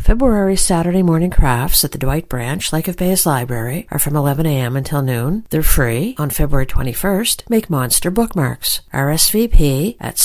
February Saturday morning crafts at the Dwight Branch Lake of Bays Library are from 11 a.m. until noon. They're free. On February 21st, make monster bookmarks. RSVP at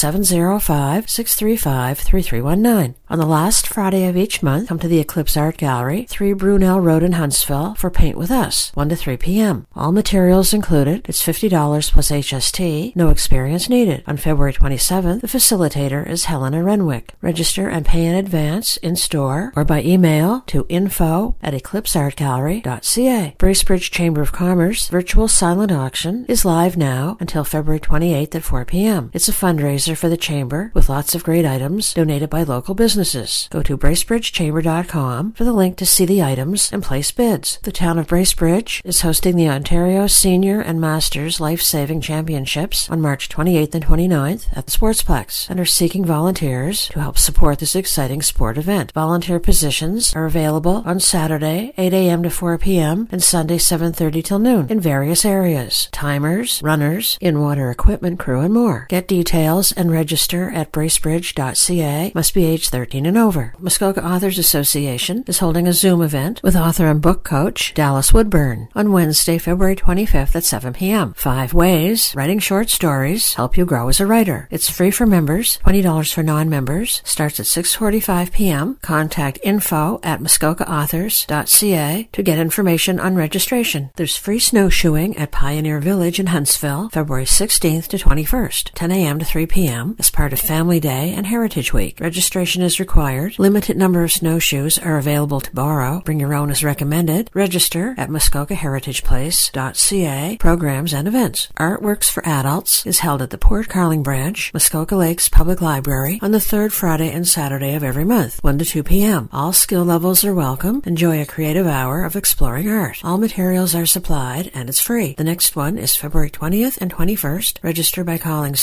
705-635-3319. On the last Friday of each month, come to the Eclipse Art Gallery, 3 Brunel Road in Huntsville for Paint With Us, 1 to 3 p.m. All materials included. It's $50 plus HST. No experience needed. On February 27th, the facilitator is Helena Renwick. Register and pay in advance, in-store, or by email to info@eclipseartgallery.ca. Bracebridge Chamber of Commerce virtual silent auction is live now until February 28th at 4 p.m. It's a fundraiser for the Chamber with lots of great items donated by local businesses. Go to bracebridgechamber.com for the link to see the items and place bids. The town of Bracebridge is hosting the Ontario Senior and Masters Life-Saving Championships on March 28th and 29th at the Sportsplex and are seeking volunteers to help support this exciting sport event. Volunteer positions are available on Saturday, 8 a.m. to 4 p.m. and Sunday, 7:30 till noon in various areas. Timers, runners, in-water equipment crew, and more. Get details and register at bracebridge.ca. Must be age 13 and over. Muskoka Authors Association is holding a Zoom event with author and book coach Dallas Woodburn on Wednesday, February 25th at 7 p.m. 5 ways writing short stories help you grow as a writer. It's free for members, $20 for non-members. Starts at 6:45 p.m. Contact info@muskokaauthors.ca to get information on registration. There's free snowshoeing at Pioneer Village in Huntsville, February 16th to 21st, 10 a.m. to 3 p.m. as part of Family Day and Heritage Week. Registration is required. Limited number of snowshoes are available to borrow. Bring your own as recommended. Register at muskokaheritageplace.ca. Programs and events. Artworks for Adults is held at the Port Carling Branch, Muskoka Lakes Public Library on the third Friday and Saturday of every month, 1 to 2 p.m. All skill levels are welcome. Enjoy a creative hour of exploring art. All materials are supplied and it's free. The next one is February 20th and 21st. Register by calling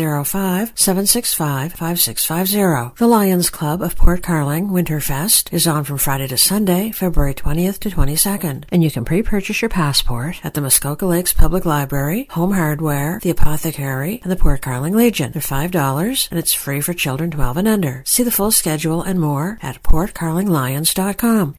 705-765-5650. The Lions Club of Port Carling Winterfest is on from Friday to Sunday, February 20th to 22nd. And you can pre-purchase your passport at the Muskoka Lakes Public Library, Home Hardware, the Apothecary, and the Port Carling Legion. They're $5 and it's free for children 12 and under. See the full schedule and more at portcarlinglions.com.